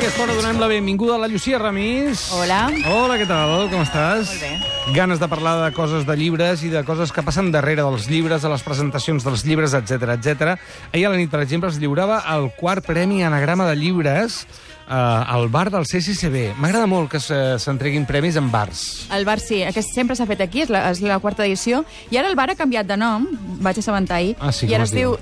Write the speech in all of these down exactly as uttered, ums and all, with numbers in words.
aquesta hora donem la benvinguda a la Llucia Ramis. Hola. Hola, què tal? Com estàs? Molt bé. Ganes de parlar de coses de llibres i de coses que passen darrere dels llibres, a les presentacions dels llibres, etcètera, etcètera. Ahir a la nit, per exemple, es lliurava el quart Premi Anagrama de Llibres eh, al bar del C C C B. M'agrada molt que s'entreguin premis en bars. El bar sí, aquest sempre s'ha fet aquí, és la, és la quarta edició, i ara el bar ha canviat de nom, vaig assabentar ahir, Ah, sí, i ara com es es diu? diu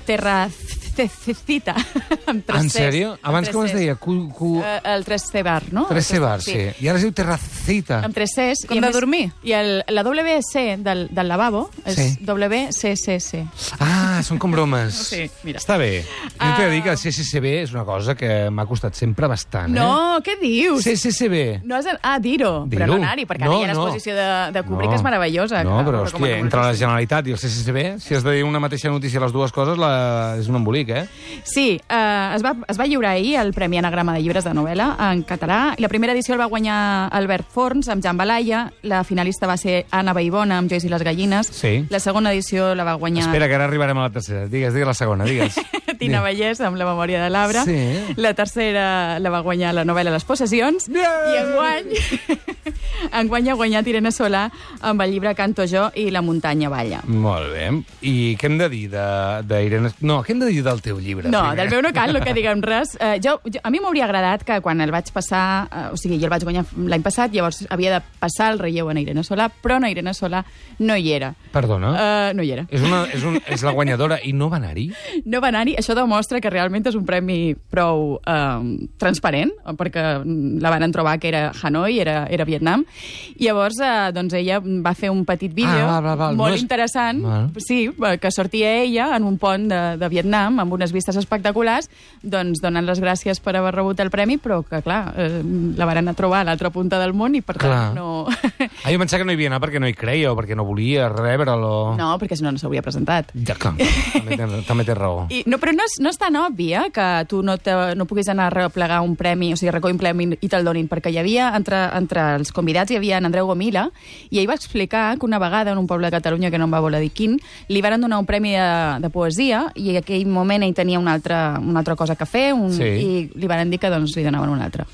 Terracita, amb tres En Cs. sèrio? Amb Abans tres com es Cs. deia? Cu, cu... Eh, el tres C bar, no? tres C El bar, sí. I ara es diu Terracita. Amb tres Cs. Com i a de més- dormir. I el, la W C del, del lavabo és Sí. W C C C. Ah, són com bromes. Sí, mira. Està bé. Jo t'he de dir que el C C C B és una cosa que m'ha costat sempre bastant, eh? No, què dius? C C C B. No has... Ah, dir-ho. Dir-ho. Però no anar-hi, perquè No, ara hi ha no. l'exposició de, de Kubrick, No. és meravellosa. No, que però, ho hòstia, recomano entre la moltíssim. Generalitat i el C C C B, si has de dir una mateixa notícia a les dues coses, la... és un embolic, eh? Sí, eh, es, va, es va lliurar ahir el Premi Anagrama de Llibres de Novel·la en català. I la primera edició el va guanyar Albert Forns amb Jan Balaya, la finalista va ser Anna Baibona amb Joyce i les gallines. Sí. La segona edició la va guanyar Espera, que ara arribarem a la tercera. Digues, digues la segona, digues. Tina Vallès amb La memòria de l'arbre. Sí. La tercera la va guanyar la novel·la Les possessions. Yeah! I enguany, enguany ha guanyat Irene Solà amb el llibre Canto jo i La muntanya balla. Molt bé. I què hem de dir d'Irene... No, què hem de dir del teu llibre? No, primer? del meu no cal, no que diguem res. Uh, jo, jo, a mi m'hauria agradat que quan el vaig passar, uh, o sigui, jo el vaig guanyar l'any passat, llavors havia de passar el relleu a Irene Solà, però na Irene Solà no hi era. Perdona? Uh, no hi era. És, una, és, un, és la guanyadora i no va anar-hi? No va anar-hi. Això demostra que realment és un premi prou uh, transparent, perquè la van trobar que era Hanoi, era, era Vietnam, i llavors uh, doncs ella va fer un petit vídeo Ah, val, val, val. molt No és- interessant, Val. sí, que sortia ella en un pont de, de Vietnam amb unes vistes espectaculars, doncs donant les gràcies per haver rebut el premi, però que, clar, eh, la van anar a trobar a l'altra punta del món i, per Clar. tant, no... Ah, jo pensava que no hi havia anat perquè no hi creia o perquè no volia rebre'l o... No, perquè si no, no s'hauria presentat. Ja, clar, també, té, també té raó. I, no, però no és, no és tan òbvi eh, que tu no, te, no puguis anar a replegar un premi, o sigui, recollir un premi i te'l donin, perquè hi havia, entre, entre els convidats hi havia en Andreu Gomila, i ell va explicar que una vegada en un poble de Catalunya, que no em va voler dir quin, li van donar un premi de, de poesia, i en aquell moment ell tenia una altra, una altra cosa que fer, un, Sí. i li van dir que doncs, li donaven un altre.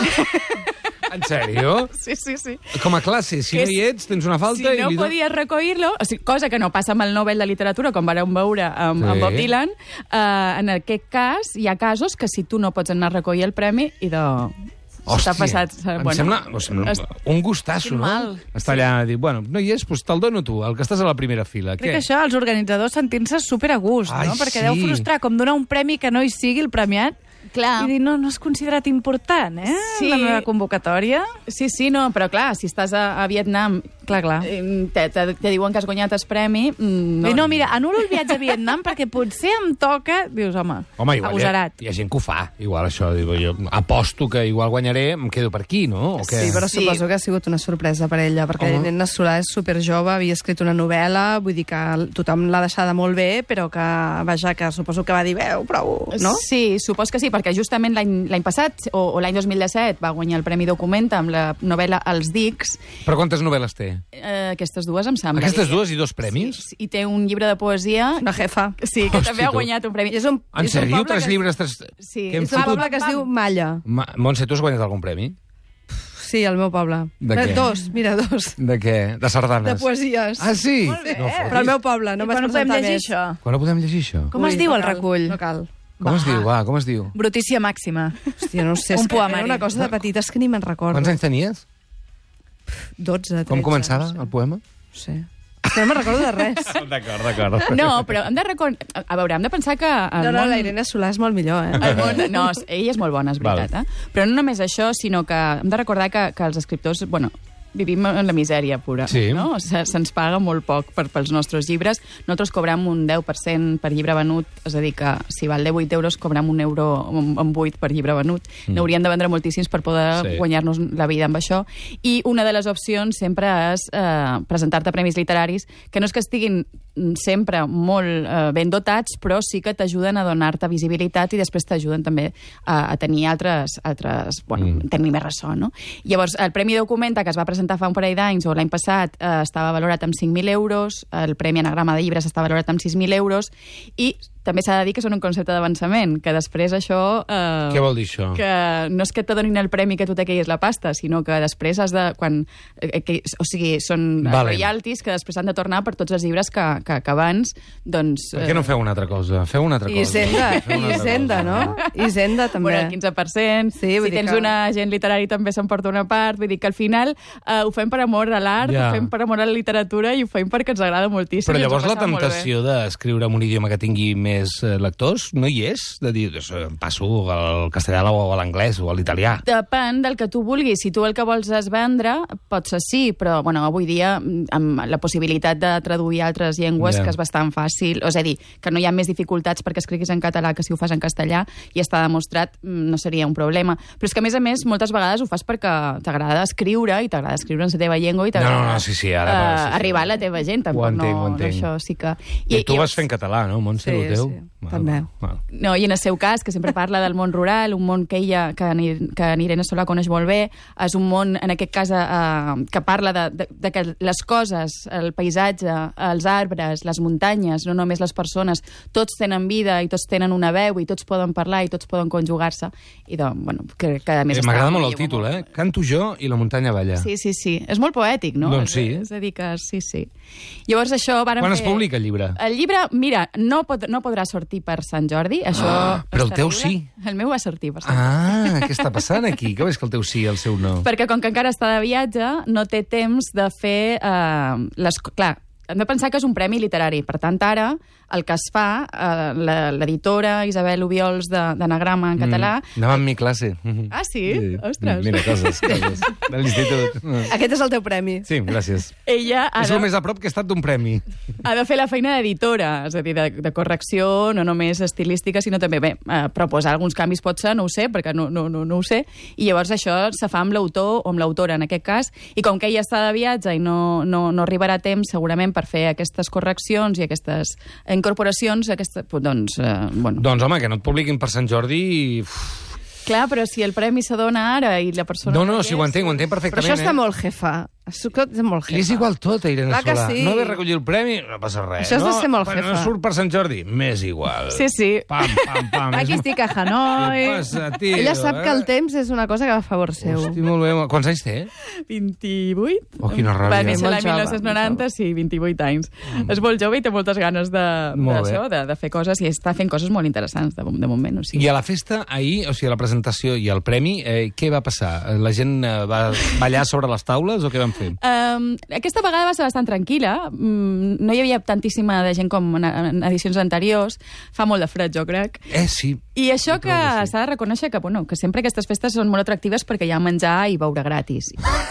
En sèrio? Sí, sí, sí. Com a classe, si Que no hi ets, tens una falta si no i... li do- podies recollir-lo, o sigui, cosa que no passa amb el Nobel de Literatura, com vareu veure amb, Sí. amb Bob Dylan, eh, en aquest cas hi ha casos que si tu no pots anar a recollir el premi i de... Hòstia, s'ha passat, eh, em bueno, sembla, em sembla es- un gustasso, Quin no? mal. Està allà a dir, bueno, no hi és, doncs te'l dono tu, el que estàs a la primera fila. Crec Què? que això, els organitzadors sentint-se super a gust, Ai, no? Perquè sí. deu frustrar com donar un premi que no hi sigui el premiat Clar. i dir, no, no és considerat important, eh? Sí. La meva convocatòria. Sí, sí, no, però clar, si estàs a, a Vietnam, Clar, clar. eh, te, te, te diuen que has guanyat el premi... mm, No, no mira, anul·lo el viatge a Vietnam perquè potser em toca... Dius, home, Home, igual hi ha, agosarat. hi ha gent que ho fa, igual això, diu, jo aposto que igual guanyaré, em quedo per aquí, no? O què? Sí, però Sí. suposo que ha sigut una sorpresa per ella, perquè Home. Irene Solà és superjove, havia escrit una novel·la, vull dir que tothom l'ha deixada molt bé, però que, vaja, que suposo que va dir, veu, prou, no? Sí, supos que sí, perquè justament l'any l'any passat, o, o l'any dos mil disset, va guanyar el Premi Documenta amb la novel·la Els Dics. Però quantes novel·les té? Eh, aquestes dues, em sembla. Aquestes dues i dos premis? Sí, i té un llibre de poesia... Una jefa. Sí, que Hosti, també ha tu. guanyat un premi. I és un, En és un sèrio? poble Tres que, llibres, tres... Sí. Que hem és un fotut? poble que es diu Malla. Ma Montse, tu has guanyat algun premi? Sí, el meu poble. De què? Dos, mira, dos. De què? De sardanes? De poesies. Ah, sí? Molt bé, No però fotis. al meu poble, no I vaig quan ho podem presentar llegir, més. això? Quan ho podem llegir, això? Com es Ui, diu no el cal, recull? No cal. Com es diu, va, com es diu? Brutícia màxima. Hòstia, no ho sé, Un és que poemari. era una cosa de petites que ni me'n recordo. Quants anys tenies? dotze, tretze. Com començava no sé. el poema? No sé. És que no me'n recordo de res. D'acord, d'acord. No, però hem de recon... A veure, hem de pensar que... El No, no, món... la Irene Solà és molt millor, eh? El món, no, ella és molt bona, és veritat, eh? Però no només això, sinó que hem de recordar que, que els escriptors, bueno, vivim en la misèria pura, Sí. no? Se- Se'ns paga molt poc per, pels nostres llibres. Nosaltres cobrem un deu per cent per llibre venut, és a dir, que si val deu vuit euros, cobrem un euro amb vuit per llibre venut. Mm. N'haurien de vendre moltíssims per poder Sí. sí. guanyar-nos la vida amb això. I una de les opcions sempre és eh, presentar-te a premis literaris, que no és que estiguin sempre molt eh, ben dotats, però sí que t'ajuden a donar-te visibilitat i després t'ajuden també a, a tenir altres, altres bueno, Mm. tenir més ressò, no? Llavors, el Premi Documenta, que es va presentar fa un parell d'anys, o l'any passat, eh, estava valorat amb cinc mil euros, el Premi Anagrama de Llibres estava valorat amb sis mil euros, i també s'ha de dir que són un concepte d'avançament, que després això... Eh, Què vol dir això? Que no és que te donin el premi que tu te queis la pasta, sinó que després has de... Quan, eh, que, o sigui, són Vale. royalties que després han de tornar per tots els llibres que, que, que abans, doncs... Per què no feu una altra cosa? Feu una altra cosa. Hisenda, Feu una altra Hisenda, cosa. no? Hisenda, també. Bueno, el quinze per cent. Sí, vull si dir tens que- un agent literari també se'n porta una part. Vull dir que al final eh, ho fem per amor a l'art, Ja. ho fem per amor a la literatura i ho fem perquè ens agrada moltíssim. Però i ens ho llavors la passem molt bé. tentació d'escriure en un idioma que tingui més eh, lectors no hi és? De dir, doncs, em passo al castellà o a l'anglès o a l'italià. Depèn del que tu vulguis. Si tu el que vols és vendre, pot ser sí, però bueno, avui dia amb la possibilitat de traduir a altres llengües, Ja. que és bastant fàcil, és a dir, que no hi ha més dificultats perquè escriguis en català que si ho fas en castellà, i està demostrat, no seria un problema. Però és que, a més a més, moltes vegades ho fas perquè t'agrada escriure i t'agrada escriure en la teva llengua i t'agrada No, no, no, sí, sí, ara, eh, sí, sí. arribar a la teva gent. Tampoc Ho entenc, no, ho entenc. No, això sí que... I, tu i- vas fer en català, no, Montse, Sí, el teu? sí, també. Val. No, i en el seu cas, que sempre parla del món rural, un món que ella, que, en- que en Irene Solà coneix molt bé, és un món, en aquest cas, eh, que parla de, de, de que les coses, el paisatge, els arbres, les muntanyes, no només les persones, tots tenen vida i tots tenen una veu i tots poden parlar i tots poden conjugar-se. I doncs, bueno, que, que a més... Eh, està M'agrada molt molt el títol, eh? Canto jo i la muntanya balla. Sí, sí, sí. És molt poètic, no? Doncs sí. És, és a dir que sí, sí. Llavors això... Varen Quan fer... es publica el llibre? El llibre, mira, no, pot, no podrà sortir per Sant Jordi, això... Ah, però el és teu terrible. sí. El meu va sortir per Sant Jordi. Ah, què està passant aquí? Com és que el teu sí i el seu no? Perquè com que encara està de viatge, no té temps de fer... Eh, les... Clar, hem de pensar que és un premi literari. Per tant, ara, el que es fa, eh, la- l'editora Isabel Obiols de- d'Anagrama en català... Mm, anava amb mi classe. Ah, sí? Ostres. Mira, coses, coses. De l'institut. Aquest és el teu premi. Sí, gràcies. Ella ha És de, el més a prop que he estat d'un premi. ha de fer la feina d'editora, és a dir, de, de correcció, no només estilística, sinó també, bé, eh, proposar alguns canvis pot ser, no ho sé, perquè no, no, no, no ho sé, i llavors això se fa amb l'autor o amb l'autora, en aquest cas, i com que ella està de viatge i no, no, no arribarà a temps, segurament, per fer aquestes correccions i aquestes incorporacions, aquesta, doncs, eh, bueno... Doncs, home, que no et publiquin per Sant Jordi i... Uf. Clar, però si el premi se dona ara i la persona... No, no, hi si ho és- entenc, ho entenc Però perfectament. això està eh? molt jefa. Això és molt jefa. Li és igual tot, a Irene Clar que Solà. sí. No haver recollit el premi, no passa res. Això és de no, ser molt bueno, jefa. No surt per Sant Jordi, m'és igual. Sí, sí. Pam, pam, pam. Aquí És- estic a Hanoi. Què passa, tio? Ella sap que el eh? temps és una cosa que va a favor seu. Hosti, molt bé. Quants anys té? vint-i-vuit. Oh, quina ràbia. Va néixer Molt l'any jove, dinou noranta, molt sí, vint-i-vuit anys. Mm. És molt jove i té moltes ganes de, Molt d'això, de, de fer coses, i està fent coses molt interessants de, de moment. O sigui. I a la festa, ahir, o sigui, a la presentació i al premi, eh, què va passar? La gent eh, va ballar sobre les taules o què van fer? Um, aquesta vegada va ser bastant tranquil·la. Mm, no hi havia tantíssima de gent com en, en edicions anteriors. Fa molt de fred, jo crec. Eh, sí. I això que trobo que sí. s'ha de reconèixer que, bueno, que sempre aquestes festes són molt atractives perquè hi ha menjar i beure gratis.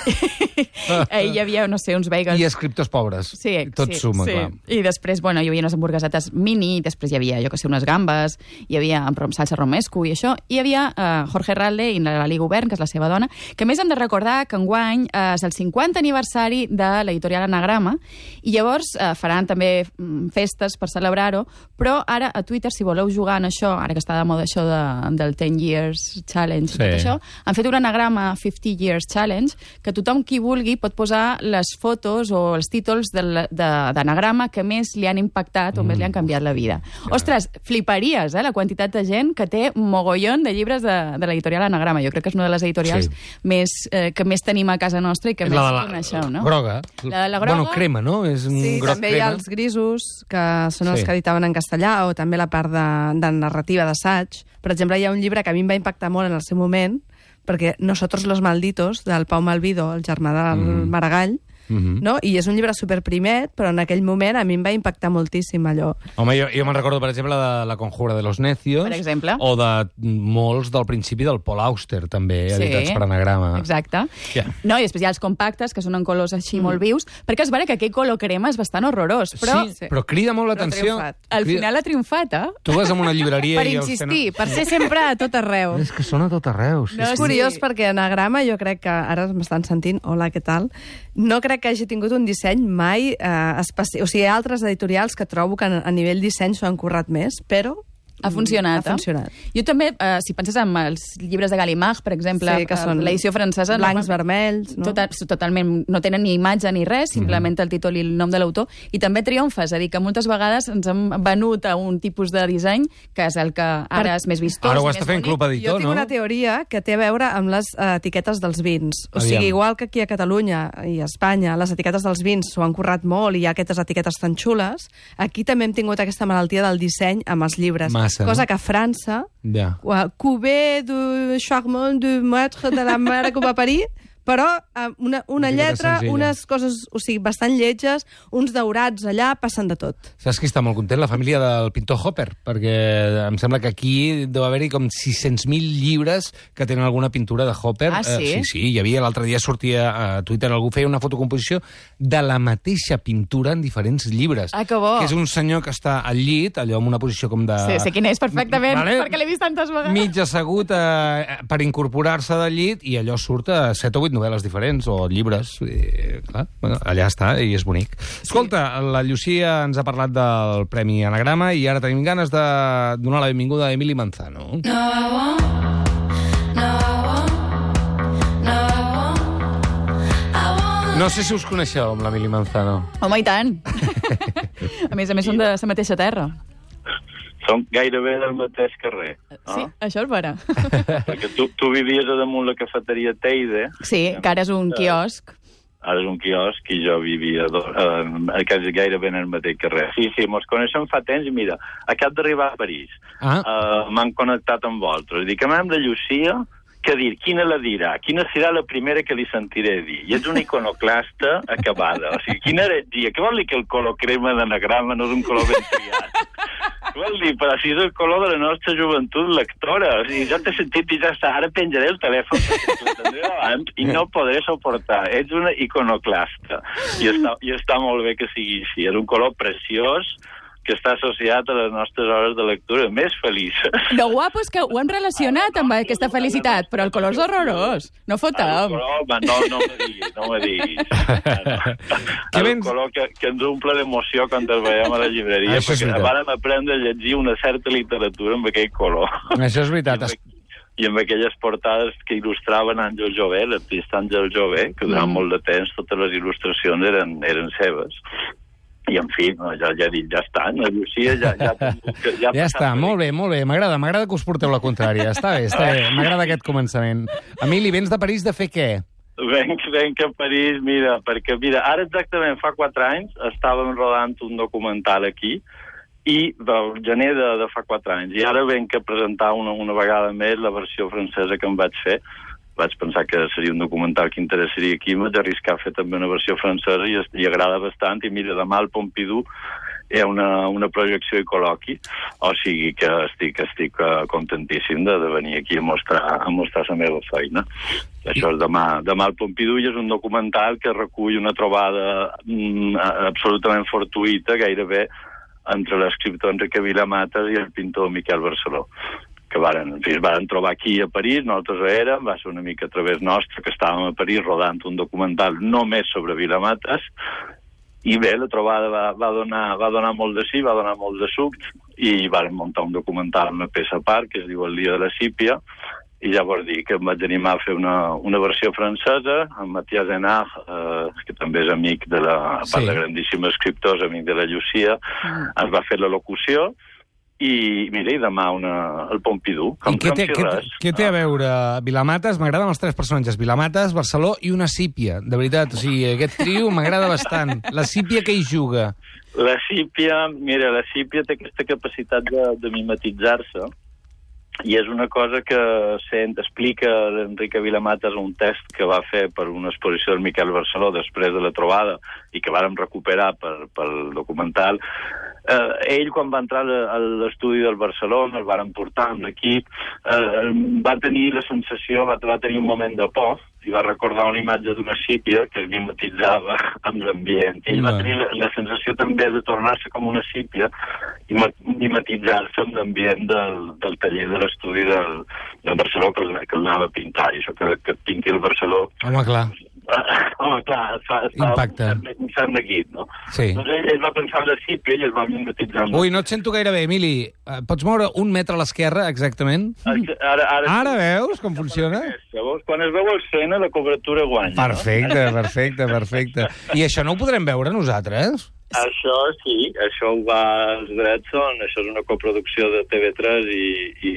Ahir hi havia, no sé, uns bagels. I escriptors pobres. Sí, Tot sí, suma, sí. clar. I després, bueno, hi havia unes hamburguesetes mini, després hi havia, jo que sé, unes gambes, hi havia amb rom- salsa romesco i això, i hi havia uh, Jorge Ralde i la Lali Govern, que és la seva dona, que a més hem de recordar que enguany uh, és el cinquanta aniversari de l'editorial Anagrama, i llavors uh, faran també mm, festes per celebrar-ho, però ara a Twitter, si voleu jugar en això, ara que està de moda això de, del ten years challenge, Sí. tot això, han fet un anagrama fifty years challenge, que tothom qui vulgui pot posar les fotos o els títols del- de- d'anagrama que més li han impactat o més li han canviat la vida. Ostres, fliparies, eh, la quantitat de gent que té un mogollon de llibres de, de l'editorial Anagrama. Jo crec que és una de les editorials Sí. més, eh, que més tenim a casa nostra i que més La de la coneixeu, no? groga. La de la groga. Bueno, crema, no? És un Sí, groc també hi ha crema. els grisos, que són els Sí. que editaven en castellà, o també la part de, de narrativa d'assaig. Per exemple, hi ha un llibre que a mi em va impactar molt en el seu moment, perquè Nosotros los malditos, del Pau Malvido, el germà del Mm. Maragall, Mhm. no? I és un llibre superprimet, però en aquell moment a mi em va impactar moltíssim allò. Home, jo, jo me'n recordo, per exemple, de La conjura de los necios. Per exemple. O de molts del principi del Paul Auster, també, Sí. editats per anagrama. Exacte. Ja. No, i després hi ha els compactes, que són en colors així mm. molt vius, perquè és vera que aquell color crema és bastant horrorós, però sí, però crida molt Però ha l'atenció. triomfat. al Crida- final ha triomfat, eh? Tu vas a una llibreria Per i... els insistir, per ser sempre a tot arreu. És que són a tot arreu. Sí, No, sí. És sí. curiós perquè Anagrama, jo crec que ara m'estan sentint, hola, què tal? No crec que hagi tingut un disseny mai eh, especial. O sigui, hi ha altres editorials que trobo que a nivell disseny s'ho han currat més, però Ha funcionat, ha funcionat. Eh? Jo també, eh, si penses en els llibres de Gallimard, per exemple, sí, que són l'edició francesa... blancs, no, vermells... No? Total, totalment, no tenen ni imatge ni res, simplement el títol i el nom de l'autor. I també triomfa, és a dir, que moltes vegades ens han venut a un tipus de disseny que és el que ara per... és més vistós. Ara ho està fent Club Editor, no? Jo tinc no? una teoria que té a veure amb les uh, etiquetes dels vins. O Aviam. sigui, igual que aquí a Catalunya i a Espanya les etiquetes dels vins s'ho han currat molt i hi ha aquestes etiquetes tan xules, aquí també hem tingut aquesta malaltia del disseny amb els llibres. Massa, cosa no? que a França, ja. Cuvée de Charmant du Maître de la Mare que va parir, però amb una, una lletra, senzilla. unes coses, o sigui, bastant lletges, uns daurats allà, passen de tot. Saps qui està molt content? La família del pintor Hopper, perquè em sembla que aquí deu haver-hi com sis-cents mil llibres que tenen alguna pintura de Hopper. Ah, sí? Eh, sí, sí, hi havia, l'altre dia sortia a Twitter, algú feia una fotocomposició de la mateixa pintura en diferents llibres. Ah, que bo. Que és un senyor que està al llit, allò amb una posició com de... Sí, sé quin és perfectament, Vale. perquè l'he vist tantes vegades. Mig assegut eh, per incorporar-se del llit i allò surt a set o vuit novel·les diferents o llibres. I, clar, bueno, allà està i és bonic. Escolta, la Llucia ens ha parlat del Premi Anagrama i ara tenim ganes de donar la benvinguda a Emili Manzano. No, I won't. No, I won't. No, I won't. I won't. No sé si us coneixeu amb l'Emili Manzano. Home, i tant. A més a més, són de la mateixa terra. Som gairebé del mateix carrer. No? Sí, això és vera. Perquè tu, tu vivies a damunt la cafeteria Teide. Sí, que ara és un quiosc. Ara és un quiosc i jo vivia do, eh, quasi gairebé en el mateix carrer. Sí, sí, mos coneixem fa temps i mira, acabo d'arribar a París. Ah. Uh, M'han connectat amb vosaltres. Dic, a mi amb la Llucia, què dir? Quina la dirà? Quina serà la primera que li sentiré dir? I ets una iconoclasta acabada. O sigui, quina heretgia? Què vol dir que el color crema d'anagrama no és un color ben triat? Què vol dir? Però si és el color de la nostra joventut lectora. O sigui, jo t'he sentit i ja està. Ara penjaré el telèfon perquè la tindré davant i no podré suportar. Ets una iconoclasta. I està, i està molt bé que sigui així. És un color preciós que està associat a les nostres hores de lectura més felices. Lo guapo és que ho hem relacionat amb aquesta felicitat, però el color és horrorós. No fotem. El color, no, no me diguis, no me diguis. El vens... color que, que ens omple d'emoció quan el veiem a la llibreria, Això és perquè veritat. vàrem aprendre a llegir una certa literatura amb aquell color. Això és veritat. I amb, i amb aquelles portades que il·lustraven Àngel Jové, l'artista Àngel Jové, que durant mm. molt de temps totes les il·lustracions eren, eren seves. I, en fi, no, ja, ja he dit, ja està, la Llucia ja... Ja, ja, ja està, molt bé, molt bé. M'agrada, m'agrada que us porteu la contrària. Està bé, està bé. M'agrada aquest començament. Emili, vens de París de fer què? Venc, venc a París, mira, perquè, mira, ara exactament fa quatre anys estàvem rodant un documental aquí i del gener de, de fa quatre anys. I ara venc a presentar una, una vegada més la versió francesa que em vaig fer. Vaig pensar que seria un documental que interessaria aquí, m'haig arriscat a fer també una versió francesa i, i agrada bastant. I mira, demà al Pompidou hi ha una, una projecció i col·loqui, o sigui que estic, estic uh, contentíssim de, de venir aquí a mostrar, a mostrar la meva feina. Això és demà, demà al Pompidou i és un documental que recull una trobada mm, absolutament fortuïta, gairebé, entre l'escriptor Enrique Vilamatas i el pintor Miquel Barceló, que varen, en fi, es varen trobar aquí a París, nosaltres érem, va ser una mica a través nostre, que estàvem a París rodant un documental només sobre Vilamatas, i bé, la trobada va, va, donar, va donar molt de sí, va donar molt de suc, i varen muntar un documental, una peça a part, que es diu El dia de la sípia, i ja vols dir que em vaig animar a fer una, una versió francesa, amb Mathias Hénard, eh, que també és amic de la, a part Sí. de grandíssim escriptor, amic de la Llucia, mm. es va fer la locució, i mira, i demà una, el Pompidou. I què té, què, què té a veure Vilamatas? M'agraden els tres personatges, Vilamatas, Barceló i una sípia. De veritat, o sigui, aquest trio m'agrada bastant. La sípia que hi juga. La sípia, mira, la sípia té aquesta capacitat de, de mimetitzar-se i és una cosa que sent, explica l'Enrique Vilamatas un text que va fer per una exposició del Miquel Barceló després de la trobada i que vàrem recuperar per, pel documental. Eh, ell, quan va entrar a l'estudi del Barcelona, el varen portar amb l'equip, eh, va tenir la sensació, va, va tenir un moment de por, i va recordar una imatge d'una sípia que es mimetitzava amb l'ambient. Ell va tenir la, la sensació també de tornar-se com una sípia i mimetitzar-se amb l'ambient del, del taller de l'estudi del, del Barceló que el, que el anava a pintar. I això que, que pinti el Barceló Home, clar. Home, clar, es fa, es fa Impacte. un cert neguit, no? Sí. Doncs ell, ell va pensar en la C I P i ell es va mimetitzar amb... Ui, no et sento gaire bé, Emili. Eh, Pots moure un metre a l'esquerra, exactament? Ara, ara, Ara veus com funciona? Llavors, quan es veu el Sena, la cobertura guanya. Perfecte, perfecte, perfecte. I això no ho podrem veure nosaltres? Això sí, això ho va... Els drets són... Això és una coproducció de T V tres i, i,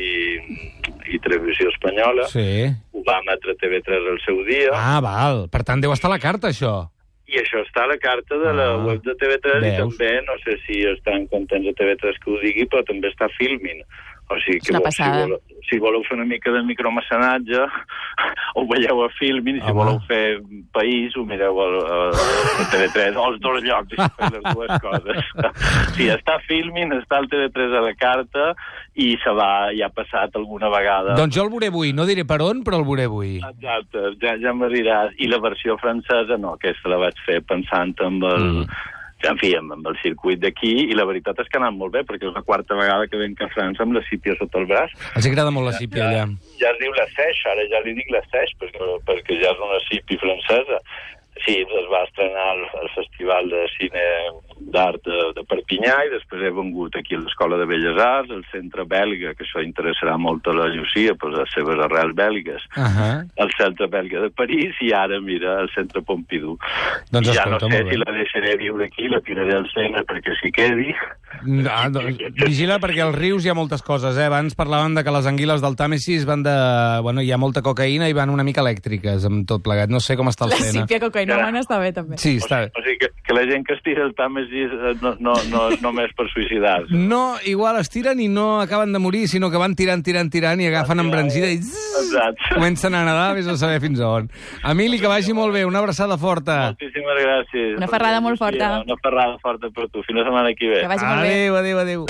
i Televisió Espanyola. Sí. Ho va emetre T V tres al seu dia. Ah, val. Per tant, deu estar a la carta, això. I això està a la carta de la Ah, web de T V tres veus? i també, no sé si estan contents de T V tres que ho digui, però també està Filmin. O sigui És que una vol, si, passada. voleu, si voleu fer una mica de micromecenatge, ho veieu a Filmin, i si Home. voleu fer país, ho mireu a, a, a T V tres, o als dos llocs, i fer les dues coses. Sí, està Filmin, està el T V tres a la carta, i se va, ja ha passat alguna vegada. Doncs jo el veuré avui. No diré per on, però el veuré avui. Exacte, ja, ja m'agradaran. I la versió francesa, no, aquesta la vaig fer pensant amb el... Mm. En fi, amb, amb el circuit d'aquí, i la veritat és que ha anat molt bé, perquè és la quarta vegada que venc a França amb la sípia sota el braç. Els agrada molt la sípia, ja, allà. Ja es diu la Seix, ara ja li dic la Seix, perquè, perquè ja és una sípia francesa. Sí, es va estrenar al, al Festival de Cine d'Art de, de Perpinyà, i després he vengut aquí a l'Escola de Belles Arts, al Centre Belga, que això interessarà molt a la Llucia, per les seves arrels bèlgues, Uh -huh. al Centre Belga de París, i ara, mira, al Centre Pompidou. Doncs I ja escolta, no sé molt si bé. la deixaré viure aquí, la tiraré al Sena perquè s'hi quedi. No, no, vigila, perquè als rius hi ha moltes coses, eh? Abans parlàvem de que les anguiles del Tàmesis van de... Bueno, hi ha molta cocaïna i van una mica elèctriques amb tot plegat. No sé com està el La Sena. sípia cocaïnomana està bé, també. Sí, O està sigui, o sigui que, que la gent que es tira el Tàmesis eh, no, no, no és només per suïcidar-se. No, igual es tiren i no acaben de morir, sinó que van tirant, tirant, tirant i agafen embranzida i zzz, Exacte. comencen a nedar, vés a saber fins a on. Emili, que vagi molt bé, una abraçada forta. Moltíssimes gràcies. Una ferrada molt forta. Una ferrada forta per tu. Fins la setmana que ve. Que vagi molt bé. Adéu, adéu, adéu.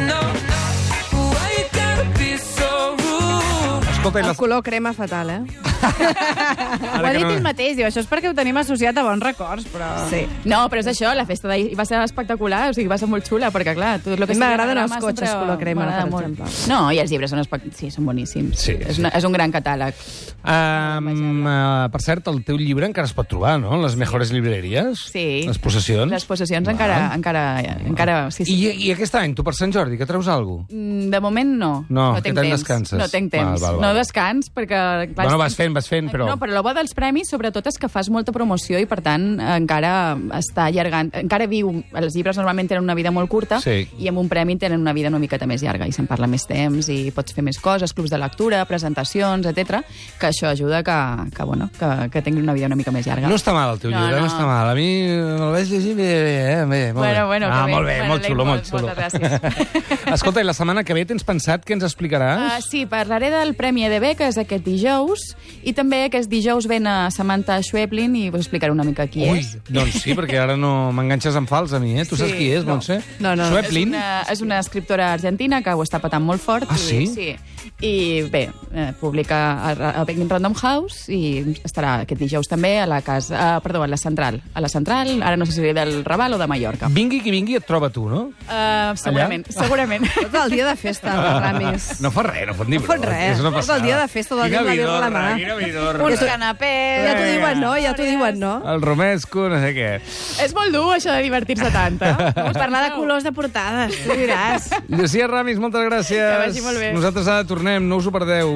Escolta, i El les... color crema fatal, eh? Ho ha Ara que dit no- ell mateix, diu, això és perquè ho tenim associat a bons records, però... Sí. No, però és això, la festa d'ahir va ser espectacular, o sigui, va ser molt xula, perquè, clar, tot el que A mi sigui m'agraden anagrama els cotxes sempre color crema, m'agrada per molt. exemple. No, i els llibres són, espect... sí, són boníssims. Sí, és, sí. una, és un gran catàleg. Um, uh, per cert, el teu llibre encara es pot trobar, no? En les mejores libreries? Sí. Les possessions? Les possessions encara, encara, encara... Sí, sí. I, I aquest any, tu per Sant Jordi, que treus alguna cosa? Mm, De moment no. No, no tinc aquest any temps. descanses. No tinc temps. Val, val, val. No descans, perquè... clar, Bueno, vas fent, vas fent, però... No, però el bo dels premis, sobretot, és que fas molta promoció i, per tant, encara està allargant. Encara viu... Els llibres normalment tenen una vida molt curta, Sí. i amb un premi tenen una vida una miqueta més llarga, i se'n parla més temps, i pots fer més coses, clubs de lectura, presentacions, etcètera, que això ajuda que, que, bueno, que, que tingui una vida una mica més llarga. No està mal el teu No, llibre, no, no. està mal. A mi me'l vaig llegir bé, bé, eh? bé molt Bueno, bé. bueno, ah, que bé. molt bé, Me molt xulo, n'alegro molt xulo. molt, moltes gràcies. Escolta, i la setmana que ve tens pensat què ens explicaràs? Uh, sí, parlaré del Premi E D B, que és aquest dijous, i també aquest dijous ven a Samantha Schweblin i us explicaré una mica qui Ui, és. doncs sí, perquè ara no m'enganxes en fals a mi, eh? Tu saps Sí, qui és, no. Montse? No, no. És Schweblin? una, és una escriptora argentina que ho està patant molt fort. Ah, i, sí? Sí. I bé, eh, publica a, a Penguin Random House i estarà aquest dijous també a la casa, uh, perdó, a la Central. A la Central, ara no sé si del Raval o de Mallorca. Vingui qui vingui, et troba tu, no? Uh, segurament, segurament. Tot el dia de festa, el Ramis. No fa res, no pot dir No fot res. És una Tot el passada. dia de festa, tot el dia Quina amb la birra a la vidorra, mà. quina vidorra. Uns canapés... Ja t'ho diuen, no? Ja t'ho diuen, no? El romesco, no sé què. És molt dur, això de divertir-se tant, eh? Vamos a parlar de colors de portades, tu diràs. Llucia Ramis, moltes gràcies. Que vagi molt bé. Nosaltres ara tornem, no us ho perdeu.